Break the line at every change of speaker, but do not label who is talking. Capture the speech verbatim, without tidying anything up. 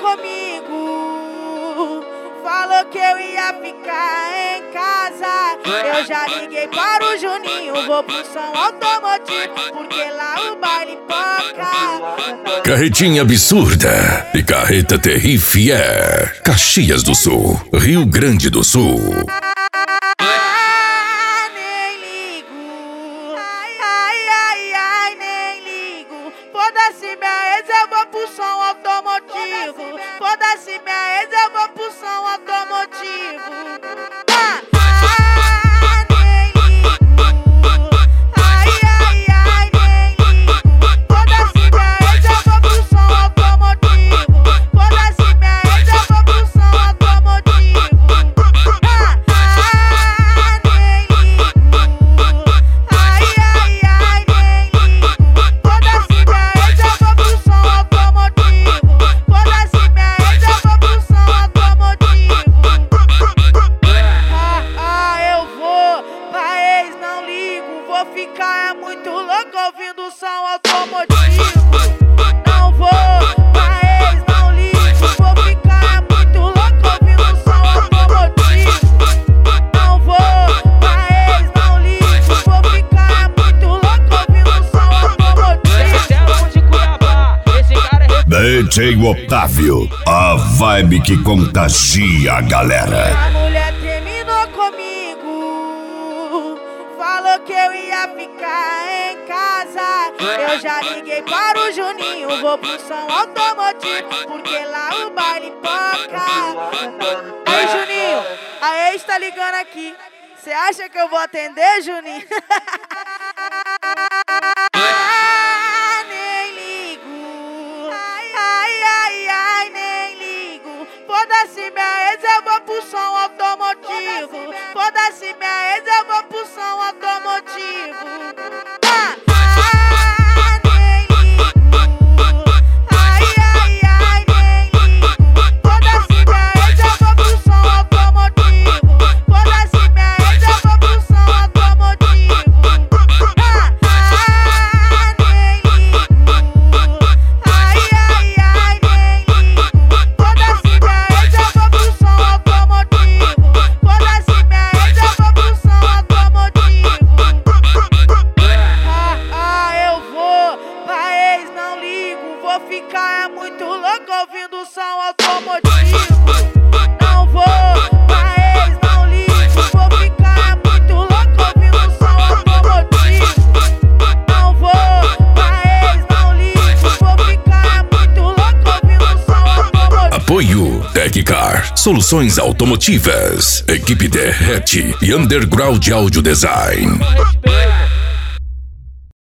comigo, falou que eu ia ficar em casa. Eu já liguei para o Juninho, vou pro som automotivo, porque lá o baile toca.
Carretinha absurda e carreta terrifié. Caxias do Sul, Rio Grande do Sul.
Ah, nem ligo, ai, ai, ai, ai, nem ligo. Foda-se minha ex, eu vou pro som automotivo. Foda-se minha ex, eu vou pro som automotivo. Ah, ah, nem ligo, ai, ai, ai, nem ligo. Foda-se minha ex, eu vou pro som automotivo. Foda-se minha ex, eu vou pro som automotivo. Ah, ah, nem ligo, ai, ai, ai, nem ligo. Foda-se minha ex, eu vou pro som automotivo. Foda-se minha ex, eu vou pro som automotivo. Ah, ah, eu vou pra ex, não ligo. Vou ficar é muito louco ouvindo o som automotivo. Não vou pra ex, não ligo. Vou ficar é muito louco ouvindo o som automotivo. Não vou pra ex, não ligo. Vou ficar é muito louco ouvindo o som automotivo.
de Cuiabá, esse cara é
D J Otávio, a vibe que contagia a galera.
A mulher terminou comigo, falou que eu ia ficar em casa. Eu já liguei para o Juninho, vou pro som automotivo, porque lá o baile toca. Ei, Juninho, a ex tá ligando aqui. Cê acha que eu vou atender, Juninho? Ah, nem ligo, ai, ai, ai, ai, nem ligo. Foda-se minha ex, eu vou pro som automotivo. Foda-se minha ex, eu vou pro som automotivo. Ah, ah, nem ligo, ai, ai, ai, nem ligo. Foda-se minha ex, eu vou pro som automotivo. Foda-se minha ex, eu vou pro som automotivo. Ah, ah, nem ligo, ai, ai, ai, nem ligo. Foda-se minha ex, eu vou pro som automotivo. Foda-se minha ex, eu vou pro som automotivo. Ah, ah, eu vou pra ex, não ligo. Vou ficar é muito louco ouvindo o som automotivo. Não vou pra ex, não ligo. Vou ficar é muito louco ouvindo o som automotivo. Não vou pra ex, não ligo. Vou ficar é muito louco ouvindo o som automotivo.
Apoio Teccar, soluções automotivas. Equipe Derrete e Underground Audio Design.
respeito.